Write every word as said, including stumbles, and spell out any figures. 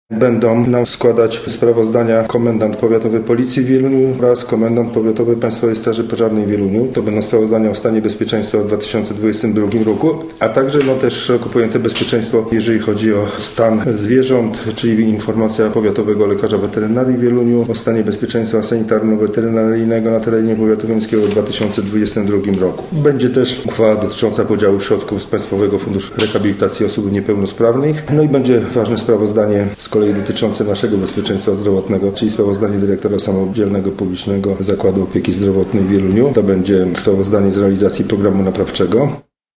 Będą nam składać sprawozdania komendant powiatowy Policji w Wieluniu oraz komendant powiatowy Państwowej Straży Pożarnej w Wieluniu. To będą sprawozdania o stanie bezpieczeństwa w dwa tysiące dwudziestym drugim roku, a także no, też szeroko pojęte bezpieczeństwo, jeżeli chodzi o stan zwierząt, czyli informacja powiatowego lekarza weterynarii w Wieluniu o stanie bezpieczeństwa sanitarno-weterynaryjnego na terenie powiatu wieluniowskiego w dwa tysiące dwudziestym drugim roku. Będzie też uchwała dotycząca podziału środków z Państwowego Funduszu Rehabilitacji Osób Niepełnosprawnych. No i będzie ważne sprawozdanie z kolei dotyczące naszego bezpieczeństwa zdrowotnego, czyli sprawozdanie dyrektora samodzielnego publicznego Zakładu Opieki Zdrowotnej w Wieluniu. To będzie sprawozdanie z realizacji programu naprawczego.